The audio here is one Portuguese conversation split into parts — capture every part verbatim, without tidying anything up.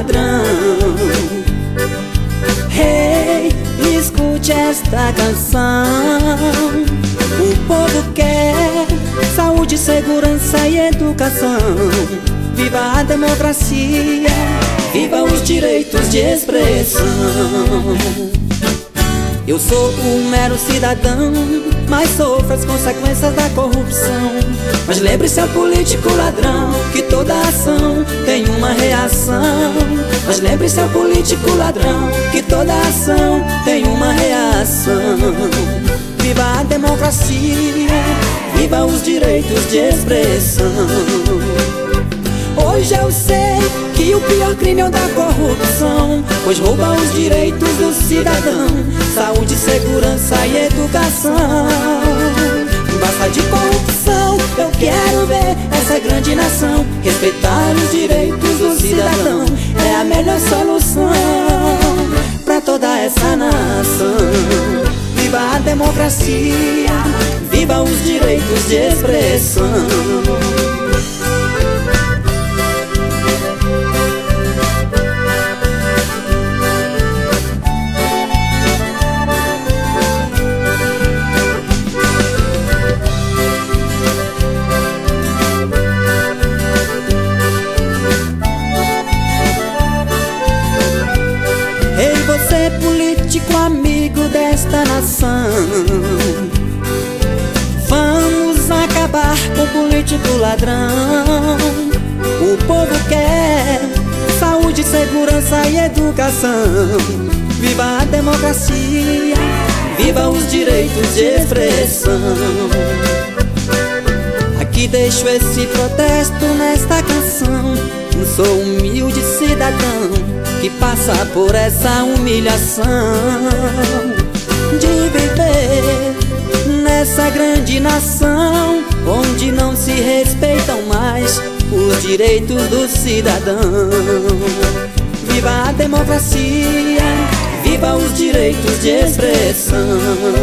ladrão. Hey, escute esta canção. O povo quer saúde, segurança e educação. Viva a democracia, viva os direitos de expressão. Eu sou um mero cidadão, mas sofro as consequências da corrupção. Mas lembre-se, ao político ladrão, que toda ação tem uma reação. Mas lembre-se, ao político ladrão, que toda ação tem uma reação. Viva a democracia, viva os direitos de expressão. Hoje eu sei que o pior crime é o da corrupção, pois rouba os direitos do cidadão. Saúde, segurança e educação. Basta de corrupção, eu quero ver essa grande nação respeitar os direitos do cidadão. É a melhor solução pra toda essa nação. Viva a democracia, viva os direitos de expressão. Ei, você político amigo desta nação, vamos acabar com o político ladrão. O povo quer saúde, segurança e educação. Viva a democracia, viva os direitos de expressão. Aqui deixo esse protesto nesta canção. Sou um humilde cidadão que passa por essa humilhação de viver nessa grande nação, onde não se respeitam mais os direitos do cidadão. Viva a democracia, viva os direitos de expressão.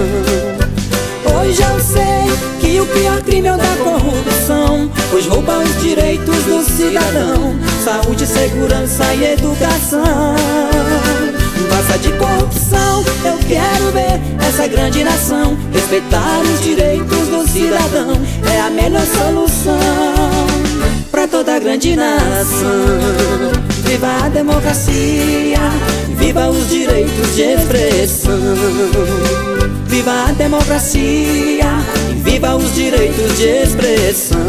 Hoje eu sei que o pior crime é o da corrupção, pois rouba os direitos do cidadão. Saúde, segurança e educação. Basta de corrupção, eu quero ver essa grande nação respeitar os direitos do cidadão. É a melhor solução pra toda a grande nação. Viva a democracia, viva os direitos de expressão. Viva a democracia, viva os direitos de expressão.